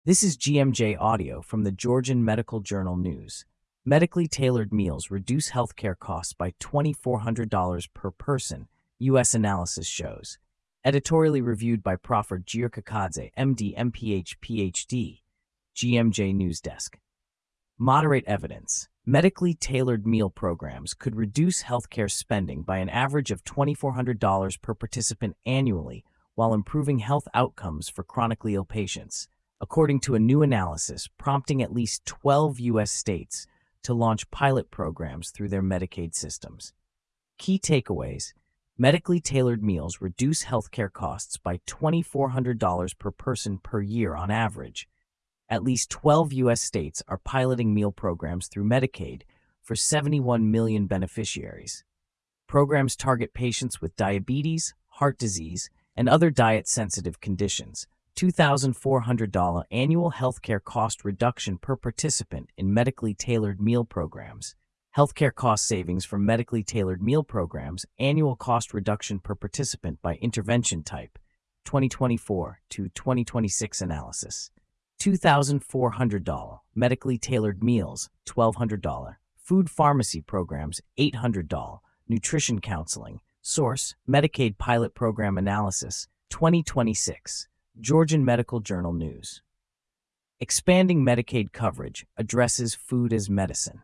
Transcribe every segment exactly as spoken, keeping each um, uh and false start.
This is G M J Audio from the Georgian Medical Journal News. Medically tailored meals reduce healthcare costs by two thousand four hundred dollars per person, U S analysis shows. Editorially reviewed by Professor Giurkakadze, M D, M P H, P H D, G M J News Desk. Moderate evidence. Medically tailored meal programs could reduce healthcare spending by an average of two thousand four hundred dollars per participant annually while improving health outcomes for chronically ill patients, according to a new analysis prompting at least twelve U S states to launch pilot programs through their Medicaid systems. Key takeaways: medically tailored meals reduce healthcare costs by two thousand four hundred dollars per person per year on average. At least twelve U S states are piloting meal programs through Medicaid for seventy-one million beneficiaries. Programs target patients with diabetes, heart disease, and other diet-sensitive conditions. two thousand four hundred dollars annual healthcare cost reduction per participant in medically tailored meal programs. Healthcare cost savings from medically tailored meal programs, annual cost reduction per participant by intervention type, twenty twenty-four to twenty twenty-six analysis. two thousand four hundred dollars medically tailored meals, twelve hundred dollars food pharmacy programs, eight hundred dollars nutrition counseling. Source: Medicaid Pilot Program Analysis, twenty twenty-six. Georgian Medical Journal News. Expanding Medicaid coverage addresses food as medicine.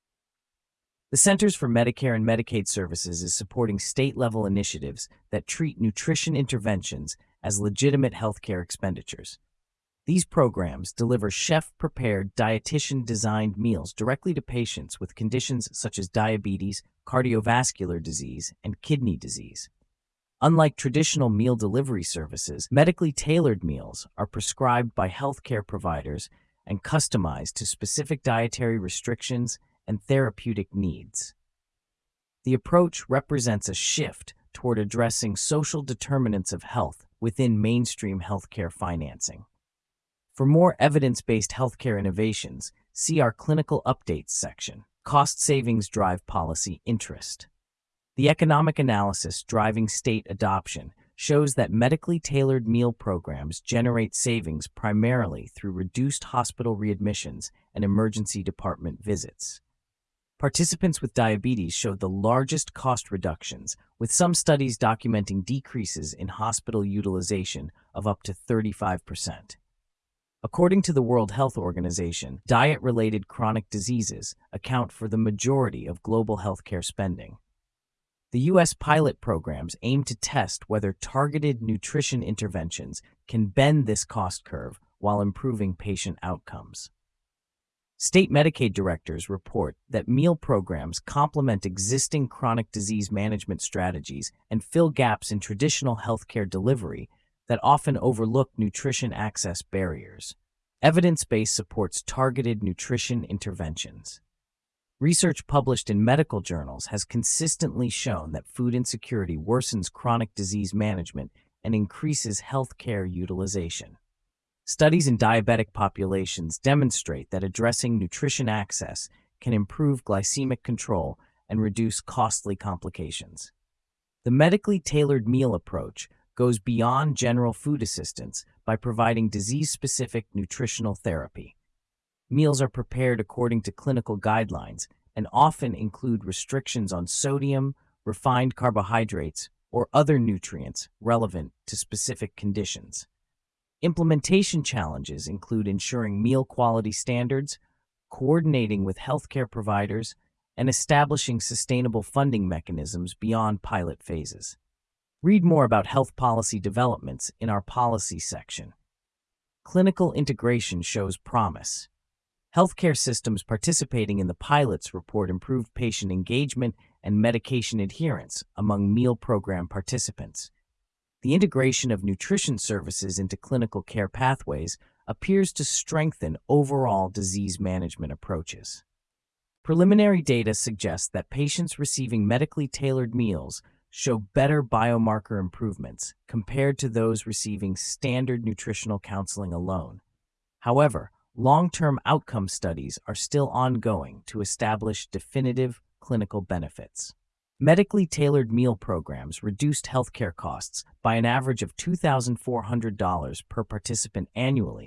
The Centers for Medicare and Medicaid Services is supporting state-level initiatives that treat nutrition interventions as legitimate healthcare expenditures. These programs deliver chef-prepared, dietitian-designed meals directly to patients with conditions such as diabetes, cardiovascular disease, and kidney disease. Unlike traditional meal delivery services, medically tailored meals are prescribed by healthcare providers and customized to specific dietary restrictions and therapeutic needs. The approach represents a shift toward addressing social determinants of health within mainstream healthcare financing. For more evidence-based healthcare innovations, see our Clinical Updates section. Cost savings drive policy interest. The economic analysis driving state adoption shows that medically tailored meal programs generate savings primarily through reduced hospital readmissions and emergency department visits. Participants with diabetes showed the largest cost reductions, with some studies documenting decreases in hospital utilization of up to thirty-five percent. According to the World Health Organization, diet-related chronic diseases account for the majority of global healthcare spending. The U S pilot programs aim to test whether targeted nutrition interventions can bend this cost curve while improving patient outcomes. State Medicaid directors report that meal programs complement existing chronic disease management strategies and fill gaps in traditional healthcare delivery that often overlook nutrition access barriers. Evidence-based supports targeted nutrition interventions. Research published in medical journals has consistently shown that food insecurity worsens chronic disease management and increases healthcare utilization. Studies in diabetic populations demonstrate that addressing nutrition access can improve glycemic control and reduce costly complications. The medically tailored meal approach goes beyond general food assistance by providing disease-specific nutritional therapy. Meals are prepared according to clinical guidelines and often include restrictions on sodium, refined carbohydrates, or other nutrients relevant to specific conditions. Implementation challenges include ensuring meal quality standards, coordinating with healthcare providers, and establishing sustainable funding mechanisms beyond pilot phases. Read more about health policy developments in our policy section. Clinical integration shows promise. Healthcare systems participating in the pilots report improved patient engagement and medication adherence among meal program participants. The integration of nutrition services into clinical care pathways appears to strengthen overall disease management approaches. Preliminary data suggests that patients receiving medically tailored meals show better biomarker improvements compared to those receiving standard nutritional counseling alone. However, long-term outcome studies are still ongoing to establish definitive clinical benefits. Medically tailored meal programs reduced healthcare costs by an average of two thousand four hundred dollars per participant annually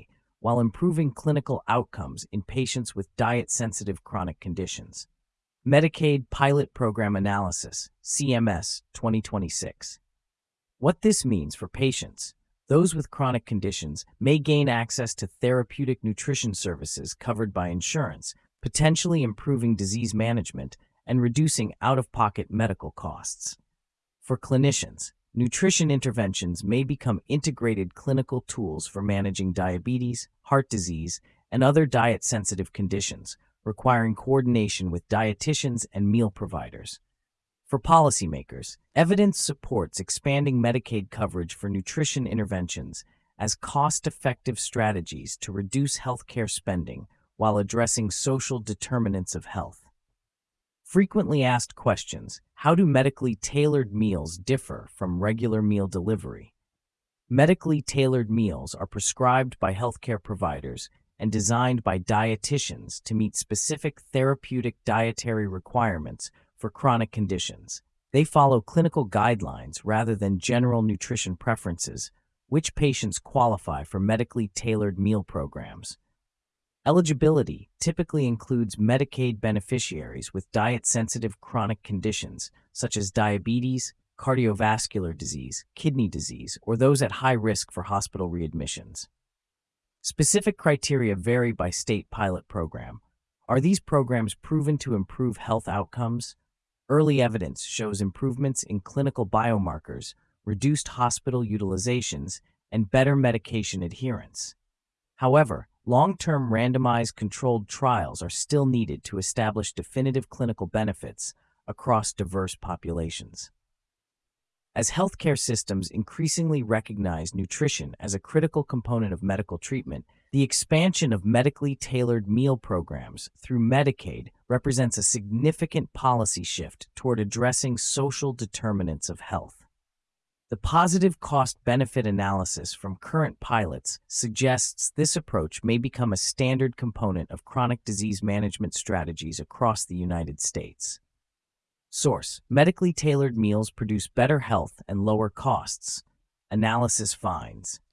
while improving clinical outcomes in patients with diet-sensitive chronic conditions. Medicaid Pilot Program Analysis, C M S twenty twenty-six. What this means for patients: those with chronic conditions may gain access to therapeutic nutrition services covered by insurance, potentially improving disease management and reducing out-of-pocket medical costs. For clinicians, nutrition interventions may become integrated clinical tools for managing diabetes, heart disease, and other diet-sensitive conditions, requiring coordination with dietitians and meal providers. For policymakers, evidence supports expanding Medicaid coverage for nutrition interventions as cost-effective strategies to reduce healthcare spending while addressing social determinants of health. Frequently asked questions: how do medically tailored meals differ from regular meal delivery? Medically tailored meals are prescribed by healthcare providers and designed by dietitians to meet specific therapeutic dietary requirements for chronic conditions. They follow clinical guidelines rather than general nutrition preferences, which patients qualify for medically tailored meal programs. Eligibility typically includes Medicaid beneficiaries with diet-sensitive chronic conditions such as diabetes, cardiovascular disease, kidney disease, or those at high risk for hospital readmissions. Specific criteria vary by state pilot program. Are these programs proven to improve health outcomes? Early evidence shows improvements in clinical biomarkers, reduced hospital utilizations, and better medication adherence. However, long-term randomized controlled trials are still needed to establish definitive clinical benefits across diverse populations. As healthcare systems increasingly recognize nutrition as a critical component of medical treatment, the expansion of medically tailored meal programs through Medicaid represents a significant policy shift toward addressing social determinants of health. The positive cost-benefit analysis from current pilots suggests this approach may become a standard component of chronic disease management strategies across the United States. Source: medically tailored meals produce better health and lower costs. Analysis finds